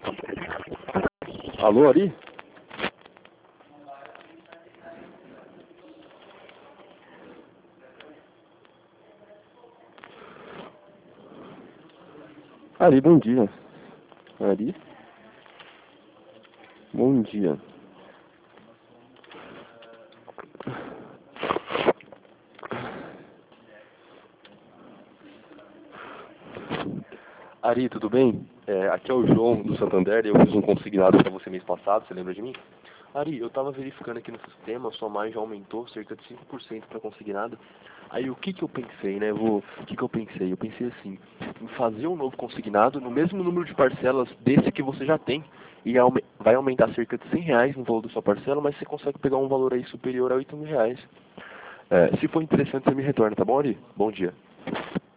Alô, Ari? Ari, bom dia. Ari? Bom dia. Ari, tudo bem? Aqui é o João do Santander. Eu fiz um consignado para você mês passado, você lembra de mim? Ari, eu estava verificando aqui no sistema, a sua margem aumentou cerca de 5% para consignado. Aí o que eu pensei, né? O que eu pensei? Eu pensei assim, em fazer um novo consignado no mesmo número de parcelas desse que você já tem. E vai aumentar cerca de R$ 100 no valor da sua parcela, mas você consegue pegar um valor aí superior a R$ 8.000. Se for interessante, você me retorna, tá bom, Ari? Bom dia.